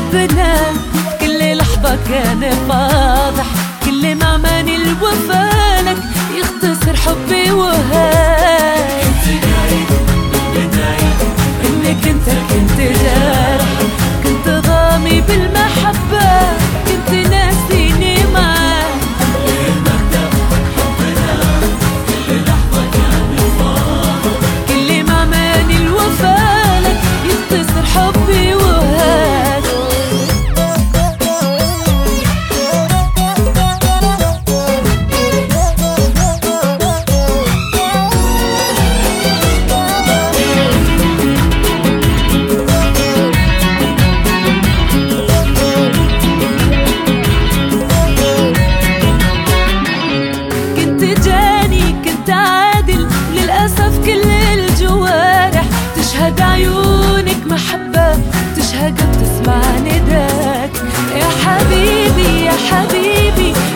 حبنا كل لحظة كان واضح، كل ما ماني الوفا لك يختصر حبي وهاي. انك انت كنت جارح، كنت ضامي بالمحبة، كنت ناسيني معاك. كل ما ماني الوفا لك يختصر حبي وهاي. كل الجوارح تشهد عيونك محبة، تشهد بتسمع نداك. يا حبيبي يا حبيبي